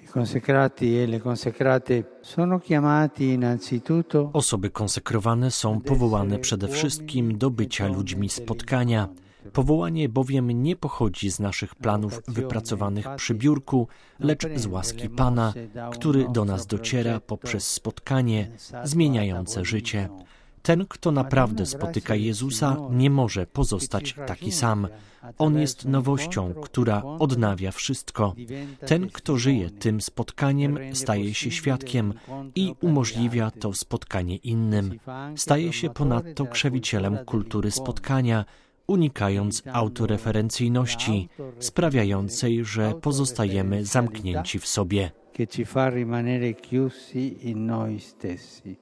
Osoby konsekrowane są powołane przede wszystkim do bycia ludźmi spotkania. Powołanie bowiem nie pochodzi z naszych planów wypracowanych przy biurku, lecz z łaski Pana, który do nas dociera poprzez spotkanie zmieniające życie. Ten, kto naprawdę spotyka Jezusa, nie może pozostać taki sam. On jest nowością, która odnawia wszystko. Ten, kto żyje tym spotkaniem, staje się świadkiem i umożliwia to spotkanie innym. Staje się ponadto krzewicielem kultury spotkania, unikając autoreferencyjności, sprawiającej, że pozostajemy zamknięci w sobie.